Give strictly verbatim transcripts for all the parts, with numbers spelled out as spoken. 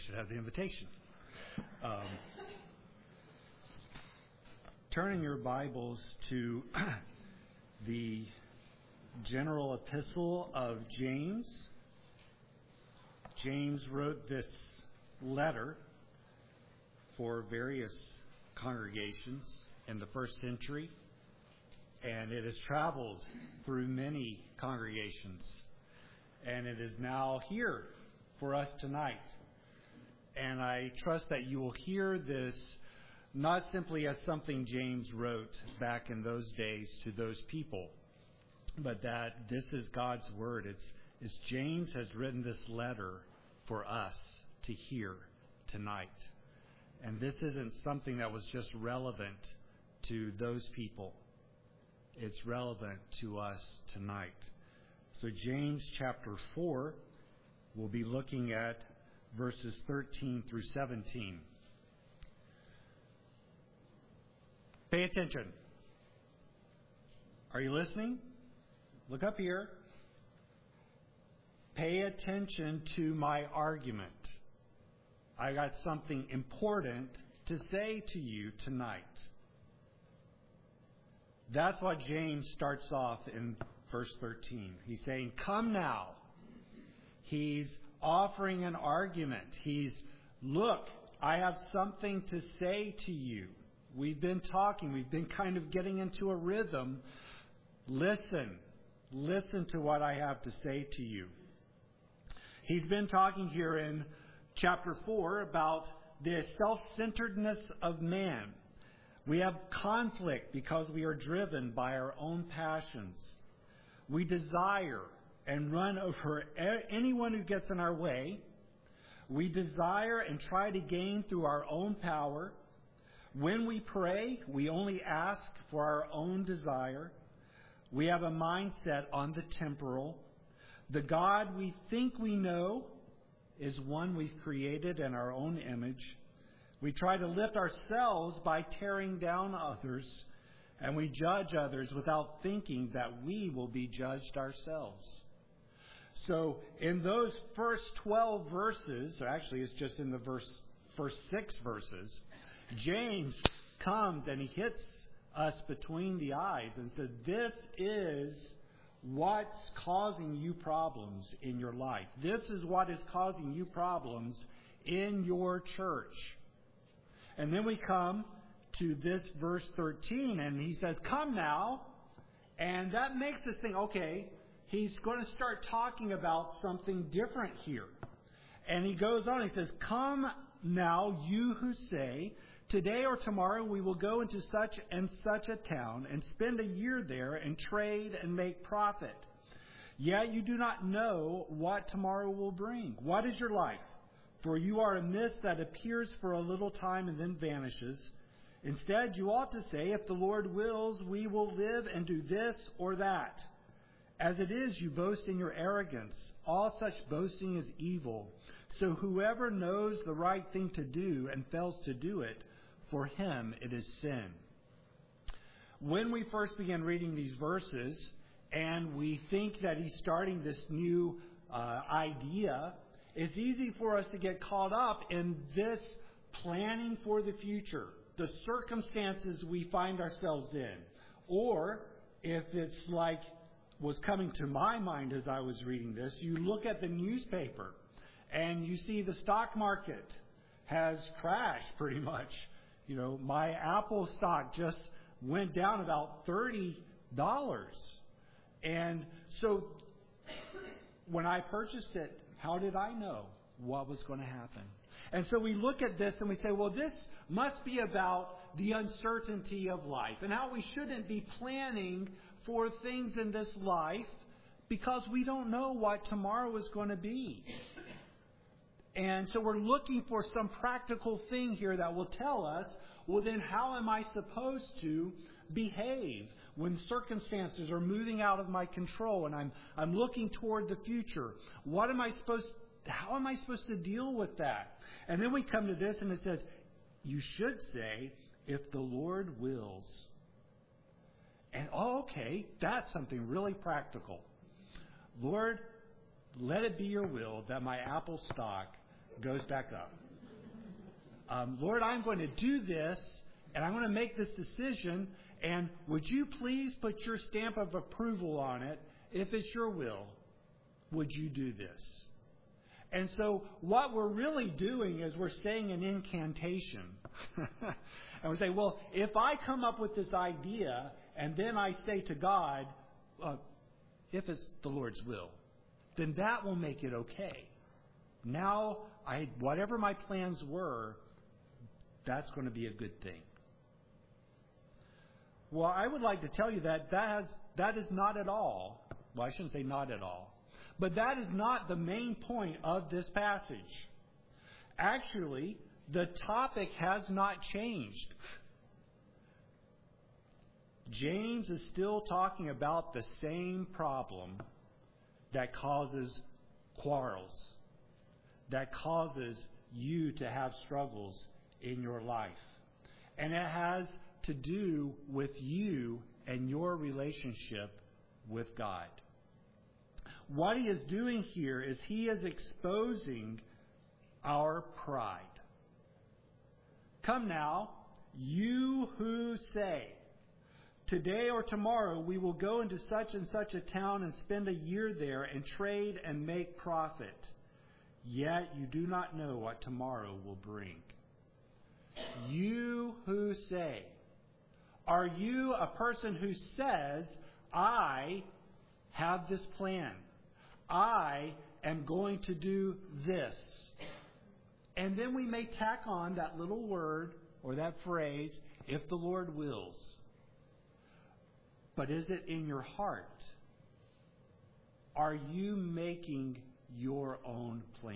should have the invitation. Um, turning your Bibles to the general epistle of James. James wrote this letter for various congregations in the first century, and it has traveled through many congregations, and it is now here for us tonight. And I trust that you will hear this not simply as something James wrote back in those days to those people, but that this is God's word. It's, it's James has written this letter for us to hear tonight. And this isn't something that was just relevant to those people. It's relevant to us tonight. So James chapter four, we'll be looking at verses thirteen through seventeen. Pay attention. Are you listening? Look up here. Pay attention to my argument. I got something important to say to you tonight. That's what James starts off in verse thirteen. He's saying, come now. He's offering an argument. He's, look, I have something to say to you. We've been talking. We've been kind of getting into a rhythm. Listen. Listen to what I have to say to you. He's been talking here in chapter four about the self-centeredness of man. We have conflict because we are driven by our own passions. We desire and run over anyone who gets in our way. We desire and try to gain through our own power. When we pray, we only ask for our own desire. We have a mindset on the temporal. The God we think we know is one we've created in our own image. We try to lift ourselves by tearing down others, and we judge others without thinking that we will be judged ourselves. So in those first twelve verses, or actually it's just in the verse, first six verses, James comes and he hits us between the eyes and says, this is what's causing you problems in your life. This is what is causing you problems in your church. And then we come to this verse thirteen, and he says, come now. And that makes us think, okay, he's going to start talking about something different here. And he goes on, he says, come now, you who say, today or tomorrow we will go into such and such a town and spend a year there and trade and make profit. Yet you do not know what tomorrow will bring. What is your life? For you are a mist that appears for a little time and then vanishes. Instead, you ought to say, if the Lord wills, we will live and do this or that. As it is, you boast in your arrogance. All such boasting is evil. So whoever knows the right thing to do and fails to do it, for him it is sin. When we first began reading these verses, and we think that he's starting this new uh, idea, it's easy for us to get caught up in this planning for the future, the circumstances we find ourselves in. Or if it's like was coming to my mind as I was reading this, you look at the newspaper and you see the stock market has crashed pretty much. You know, my Apple stock just went down about thirty dollars. And so when I purchased it, how did I know what was going to happen? And so we look at this and we say, well, this must be about the uncertainty of life and how we shouldn't be planning for things in this life because we don't know what tomorrow is going to be. And so we're looking for some practical thing here that will tell us, well, then how am I supposed to behave when circumstances are moving out of my control and I'm I'm looking toward the future? What am I supposed how am I supposed to deal with that? And then we come to this and it says, you should say, if the Lord wills. And oh, okay, that's something really practical. Lord, let it be your will that my Apple stock goes back up. Um, Lord, I'm going to do this, and I'm going to make this decision, and would you please put your stamp of approval on it? If it's your will, would you do this? And so what we're really doing is we're saying an incantation. And we say, well, if I come up with this idea, and then I say to God, uh, if it's the Lord's will, then that will make it okay. Now, I, whatever my plans were, that's going to be a good thing. Well, I would like to tell you that that, has, that is not at all, well, I shouldn't say not at all, but that is not the main point of this passage. Actually, the topic has not changed. James is still talking about the same problem that causes quarrels, that causes you to have struggles in your life. And it has to do with you and your relationship with God. What he is doing here is he is exposing our pride. Come now, you who say, today or tomorrow we will go into such and such a town and spend a year there and trade and make profit. Yet you do not know what tomorrow will bring. You who say, are you a person who says, I have this plan. I am going to do this. And then we may tack on that little word or that phrase, if the Lord wills. But is it in your heart? Are you making your own plans?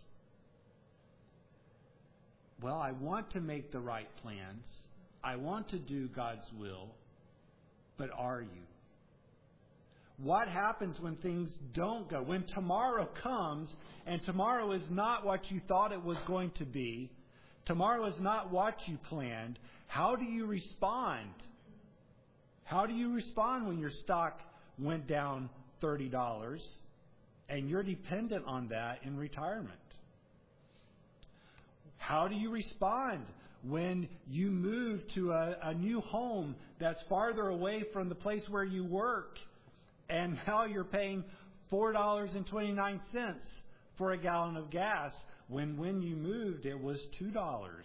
Well, I want to make the right plans. I want to do God's will. But are you? What happens when things don't go? When tomorrow comes, and tomorrow is not what you thought it was going to be, tomorrow is not what you planned, how do you respond? How do you respond when your stock went down thirty dollars and you're dependent on that in retirement? How do you respond when you move to a, a new home that's farther away from the place where you work, and now you're paying four dollars and twenty-nine cents for a gallon of gas when when you moved it was two dollars?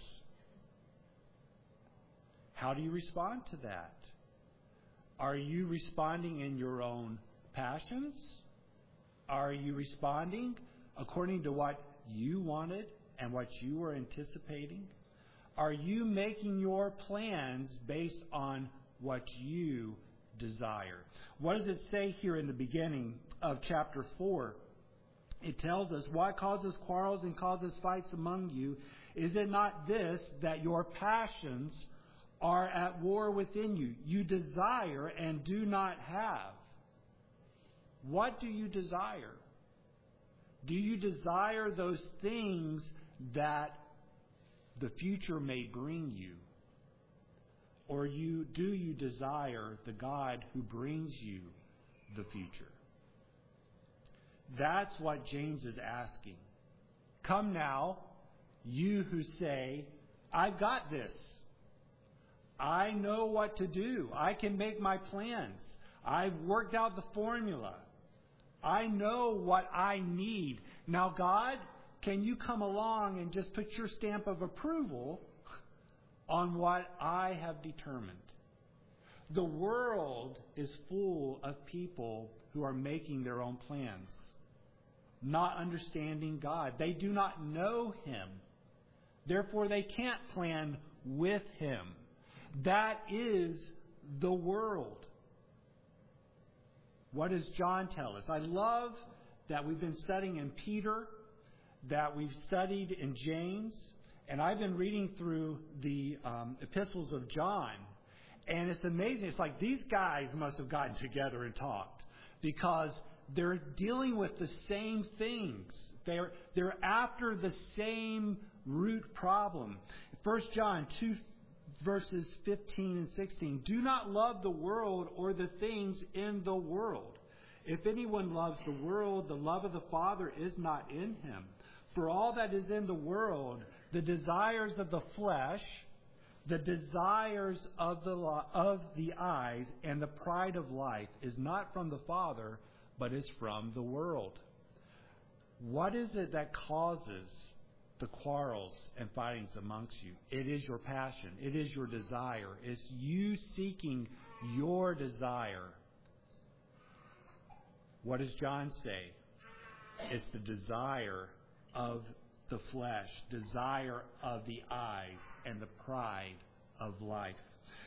How do you respond to that? Are you responding in your own passions? Are you responding according to what you wanted and what you were anticipating? Are you making your plans based on what you desire? What does it say here in the beginning of chapter four? It tells us, what causes quarrels and causes fights among you? Is it not this, that your passions are at war within you? You desire and do not have. What do you desire? Do you desire those things that the future may bring you? Or you do you desire the God who brings you the future? That's what James is asking. Come now, you who say, I've got this. I know what to do. I can make my plans. I've worked out the formula. I know what I need. Now, God, can you come along and just put your stamp of approval on what I have determined? The world is full of people who are making their own plans, not understanding God. They do not know Him. Therefore, they can't plan with Him. That is the world. What does John tell us? I love that we've been studying in Peter, that we've studied in James, and I've been reading through the um, epistles of John, and it's amazing. It's like these guys must have gotten together and talked, because they're dealing with the same things. They're, they're after the same root problem. First John two, verses fifteen and sixteen. Do not love the world or the things in the world. If anyone loves the world, the love of the Father is not in him. For all that is in the world, the desires of the flesh, the desires of the of the eyes, and the pride of life is not from the Father, but is from the world. What is it that causes the quarrels and fightings amongst you? It is your passion. It is your desire. It's you seeking your desire. What does John say? It's the desire of the flesh, desire of the eyes, and the pride of life.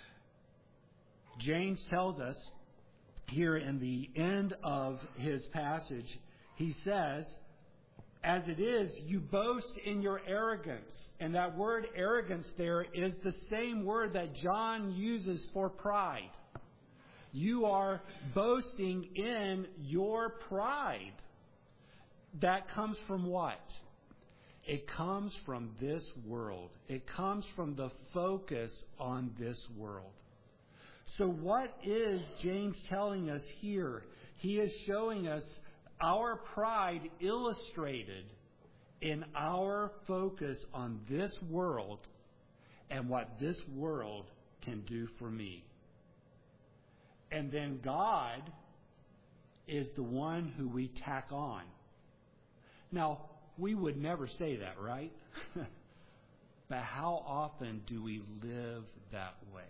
James tells us here in the end of his passage, he says, as it is, you boast in your arrogance. And that word arrogance there is the same word that John uses for pride. You are boasting in your pride. That comes from what? It comes from this world. It comes from the focus on this world. So what is James telling us here? He is showing us our pride illustrated in our focus on this world and what this world can do for me. And then God is the one who we tack on. Now, we would never say that, right? But how often do we live that way?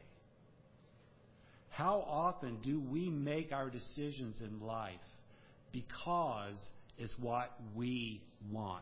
How often do we make our decisions in life because it's what we want?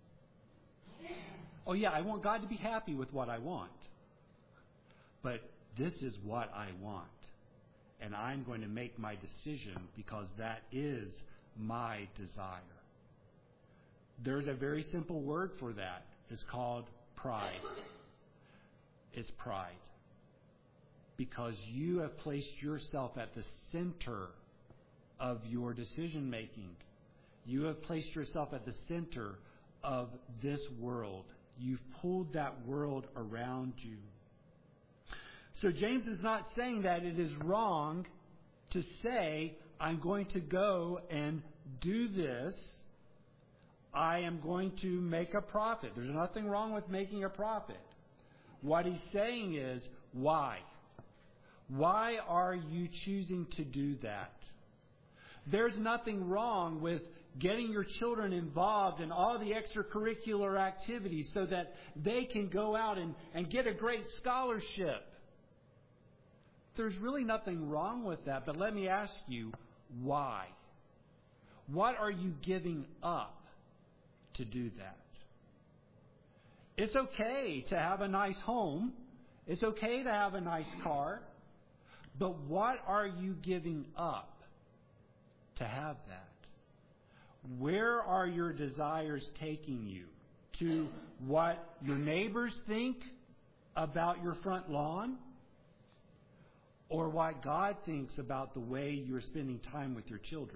Oh yeah, I want God to be happy with what I want. But this is what I want. And I'm going to make my decision because that is my desire. There's a very simple word for that. It's called pride. It's pride. Because you have placed yourself at the center of your decision making. You have placed yourself at the center of this world. You've pulled that world around you. So James is not saying that it is wrong to say, I'm going to go and do this. I am going to make a profit. There's nothing wrong with making a profit. What he's saying is, why? Why are you choosing to do that? There's nothing wrong with getting your children involved in all the extracurricular activities so that they can go out and, and get a great scholarship. There's really nothing wrong with that, but let me ask you, why? What are you giving up to do that? It's okay to have a nice home. It's okay to have a nice car. But what are you giving up to have that? Where are your desires taking you? To what your neighbors think about your front lawn? Or what God thinks about the way you're spending time with your children?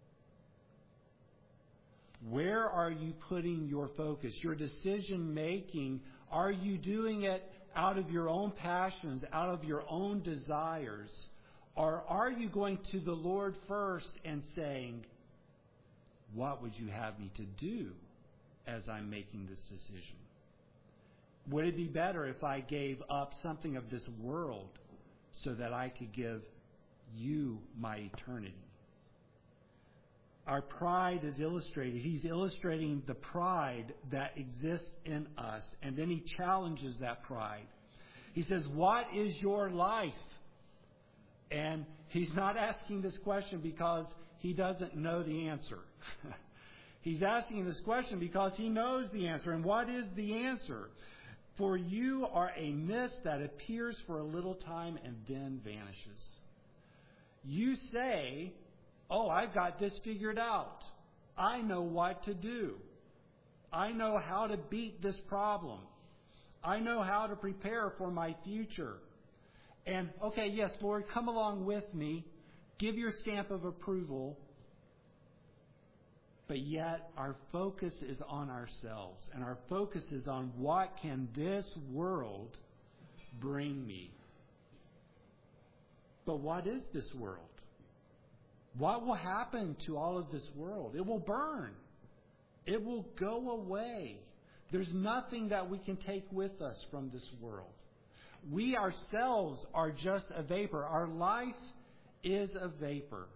Where are you putting your focus? Your decision making, are you doing it out of your own passions, out of your own desires? Or are you going to the Lord first and saying, what would you have me to do as I'm making this decision? Would it be better if I gave up something of this world so that I could give you my eternity? Our pride is illustrated. He's illustrating the pride that exists in us. And then he challenges that pride. He says, what is your life? And he's not asking this question because he doesn't know the answer. He's asking this question because he knows the answer. And what is the answer? For you are a mist that appears for a little time and then vanishes. You say, oh, I've got this figured out. I know what to do. I know how to beat this problem. I know how to prepare for my future. And, okay, yes, Lord, come along with me. Give your stamp of approval. But yet our focus is on ourselves. And our focus is on what can this world bring me. But what is this world? What will happen to all of this world? It will burn. It will go away. There's nothing that we can take with us from this world. We ourselves are just a vapor. Our life is a vapor.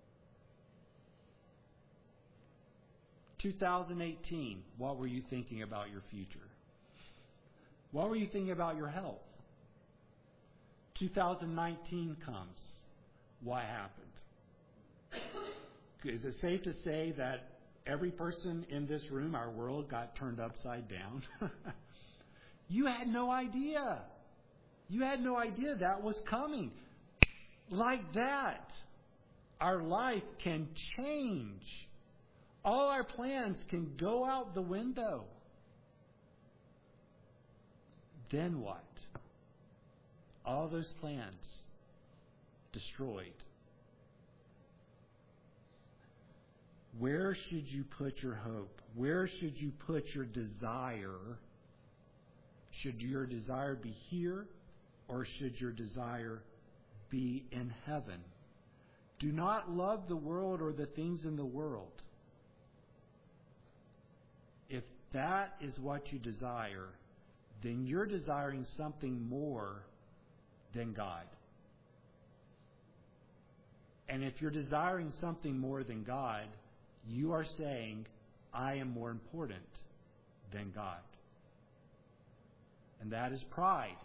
two thousand eighteen, what were you thinking about your future? What were you thinking about your health? two thousand nineteen comes. What happened? Is it safe to say that every person in this room, our world, got turned upside down? You had no idea. You had no idea that was coming. Like that, our life can change. All our plans can go out the window. Then what? All those plans destroyed. Where should you put your hope? Where should you put your desire? Should your desire be here, or should your desire be in heaven? Do not love the world or the things in the world. If that is what you desire, then you're desiring something more than God. And if you're desiring something more than God, you are saying, I am more important than God. And that is pride.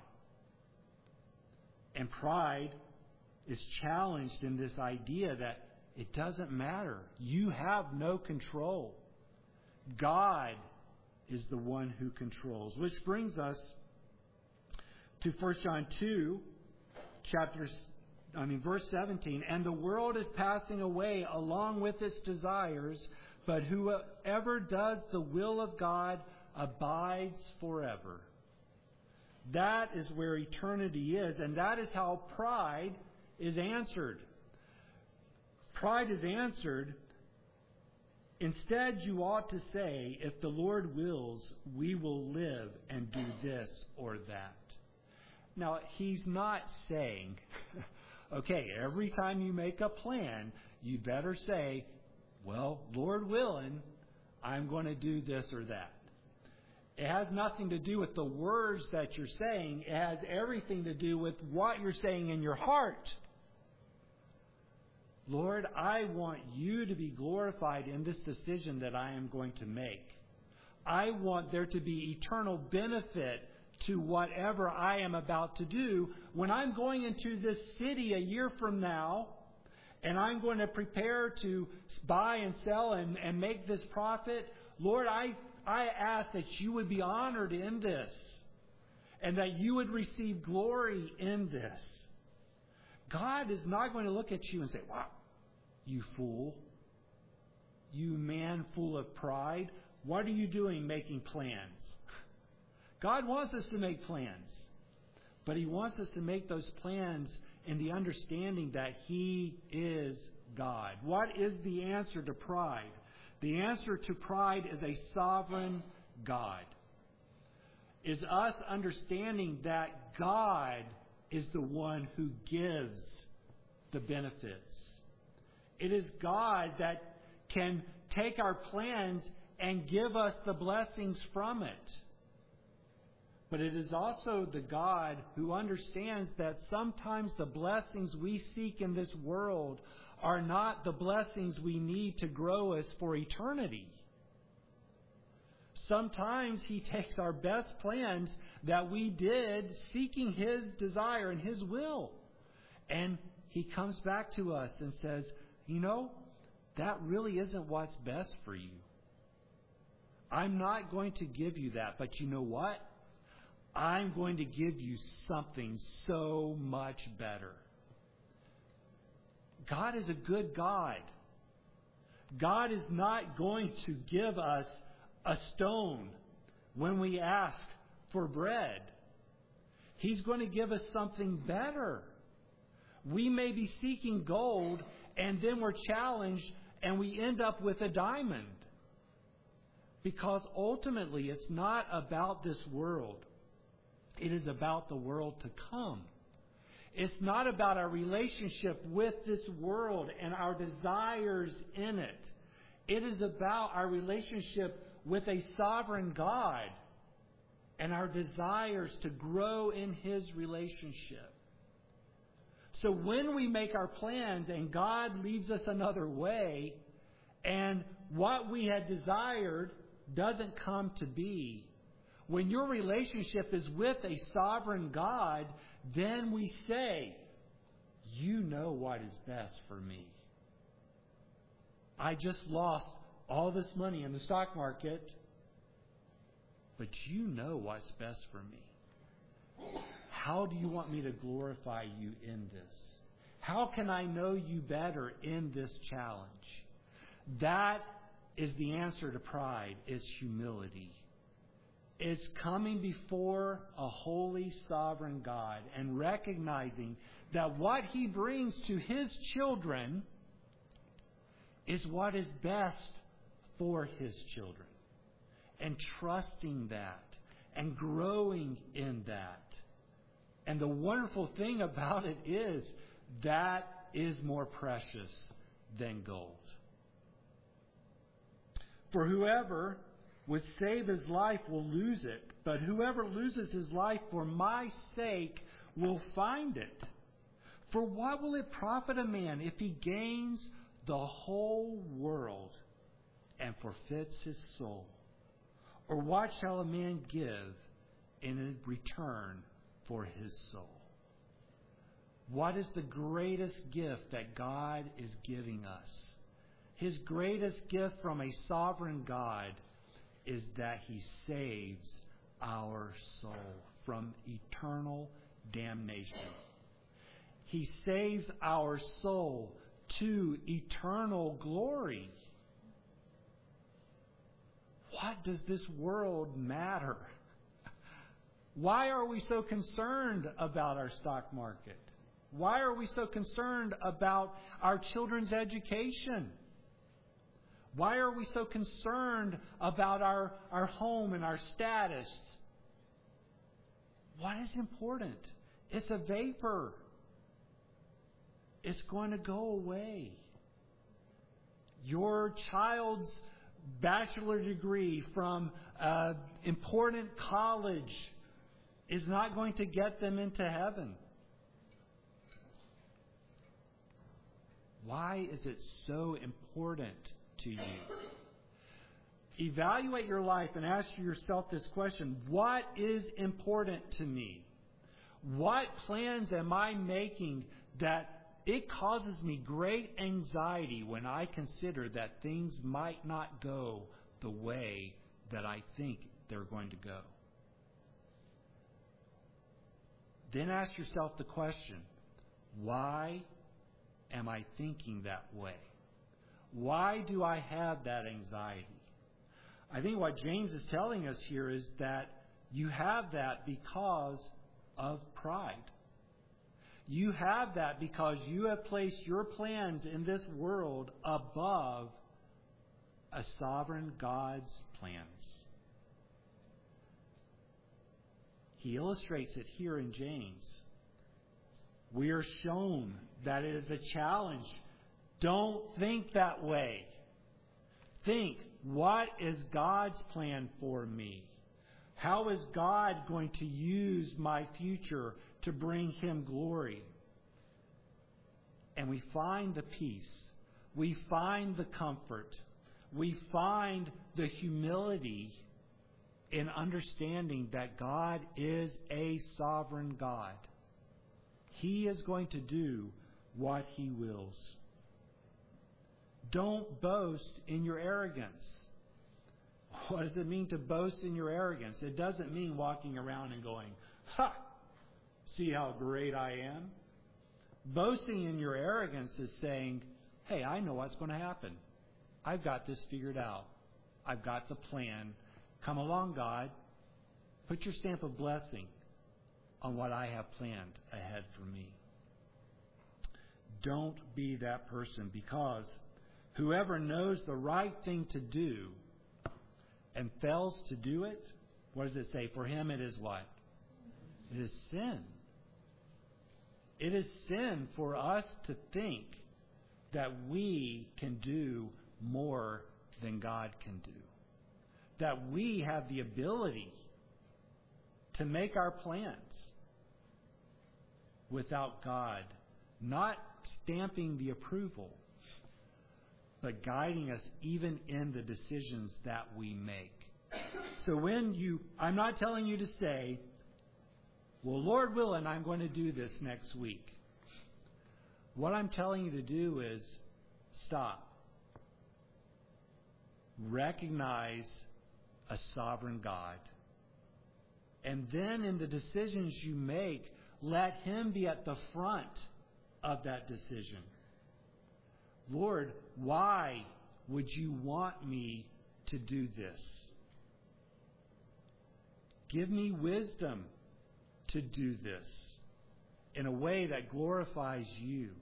And pride is challenged in this idea that it doesn't matter. You have no control. God is the one who controls. Which brings us to First John two, chapters, I mean, verse seventeen. And the world is passing away along with its desires, but whoever does the will of God abides forever. That is where eternity is, and that is how pride is answered. Pride is answered. Instead, you ought to say, if the Lord wills, we will live and do this or that. Now, he's not saying, okay, every time you make a plan, you better say, well, Lord willing, I'm going to do this or that. It has nothing to do with the words that you're saying. It has everything to do with what you're saying in your heart. Lord, I want you to be glorified in this decision that I am going to make. I want there to be eternal benefit to whatever I am about to do. When I'm going into this city a year from now, and I'm going to prepare to buy and sell and, and make this profit, Lord, I, I ask that you would be honored in this, and that you would receive glory in this. God is not going to look at you and say, wow, you fool, you man full of pride, what are you doing making plans? God wants us to make plans, but He wants us to make those plans in the understanding that He is God. What is the answer to pride? The answer to pride is a sovereign God. Is us understanding that God is the one who gives the benefits. It is God that can take our plans and give us the blessings from it. But it is also the God who understands that sometimes the blessings we seek in this world are not the blessings we need to grow us for eternity. Sometimes He takes our best plans that we did seeking His desire and His will, and He comes back to us and says, you know, that really isn't what's best for you. I'm not going to give you that, but you know what? I'm going to give you something so much better. God is a good God. God is not going to give us a stone when we ask for bread. He's going to give us something better. We may be seeking gold, and then we're challenged and we end up with a diamond. Because ultimately it's not about this world. It is about the world to come. It's not about our relationship with this world and our desires in it. It is about our relationship with a sovereign God and our desires to grow in His relationship. So when we make our plans and God leaves us another way, and what we had desired doesn't come to be, when your relationship is with a sovereign God, then we say, you know what is best for me. I just lost all this money in the stock market, but you know what's best for me. How do you want me to glorify you in this? How can I know you better in this challenge? That is the answer to pride, is humility. It's coming before a holy, sovereign God and recognizing that what He brings to His children is what is best for His children. And trusting that and growing in that. And the wonderful thing about it is that is more precious than gold. For whoever would save his life will lose it, but whoever loses his life for my sake will find it. For what will it profit a man if he gains the whole world and forfeits his soul? Or what shall a man give in return for his soul? What is the greatest gift that God is giving us? His greatest gift from a sovereign God is that He saves our soul from eternal damnation. He saves our soul to eternal glory. What does this world matter? Why are we so concerned about our stock market? Why are we so concerned about our children's education? Why are we so concerned about our, our home and our status? What is important? It's a vapor. It's going to go away. Your child's bachelor degree from an important college is not going to get them into heaven. Why is it so important to you? Evaluate your life and ask yourself this question: what is important to me? What plans am I making that it causes me great anxiety when I consider that things might not go the way that I think they're going to go? Then ask yourself the question: why am I thinking that way? Why do I have that anxiety? I think what James is telling us here is that you have that because of pride. You have that because you have placed your plans in this world above a sovereign God's plans. He illustrates it here in James. We are shown that it is a challenge. Don't think that way. Think, what is God's plan for me? How is God going to use my future to bring Him glory? And we find the peace. We find the comfort. We find the humility in understanding that God is a sovereign God. He is going to do what He wills. Don't boast in your arrogance. What does it mean to boast in your arrogance? It doesn't mean walking around and going, ha, see how great I am. Boasting in your arrogance is saying, hey, I know what's going to happen. I've got this figured out. I've got the plan. Come along, God. Put your stamp of blessing on what I have planned ahead for me. Don't be that person, because whoever knows the right thing to do and fails to do it, what does it say? For him it is what? It is sin. It is sin for us to think that we can do more than God can do. That we have the ability to make our plans without God not stamping the approval, but guiding us even in the decisions that we make. So when you, I'm not telling you to say, well, Lord willing, I'm going to do this next week. What I'm telling you to do is stop. Recognize a sovereign God. And then in the decisions you make, let Him be at the front of that decision. Lord, why would you want me to do this? Give me wisdom to do this in a way that glorifies you.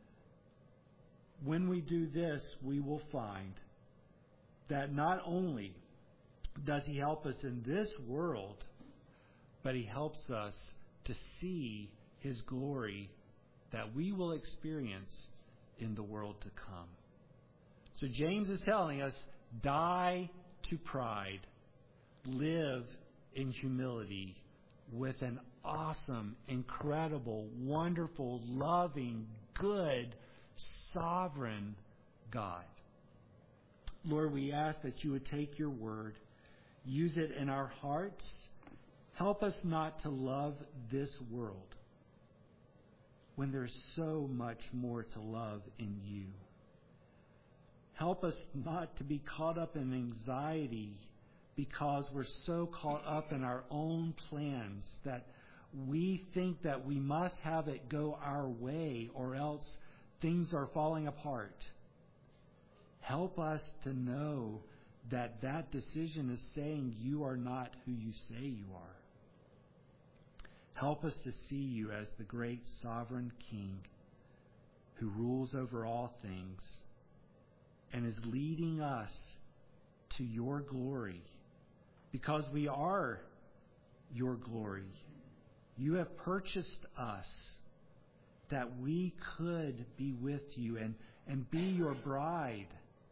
When we do this, we will find that not only does He help us in this world, but He helps us to see His glory that we will experience in the world to come. So James is telling us, die to pride, live in humility with an awesome, incredible, wonderful, loving, good, sovereign God. Lord, we ask that you would take your word, use it in our hearts. Help us not to love this world when there's so much more to love in you. Help us not to be caught up in anxiety because we're so caught up in our own plans that we think that we must have it go our way or else things are falling apart. Help us to know that that decision is saying you are not who you say you are. Help us to see you as the great sovereign King who rules over all things and is leading us to your glory because we are your glory. You have purchased us that we could be with you and, and be your bride.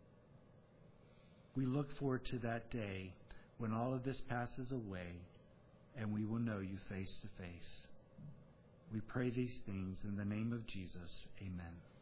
We look forward to that day when all of this passes away and we will know you face to face. We pray these things in the name of Jesus. Amen.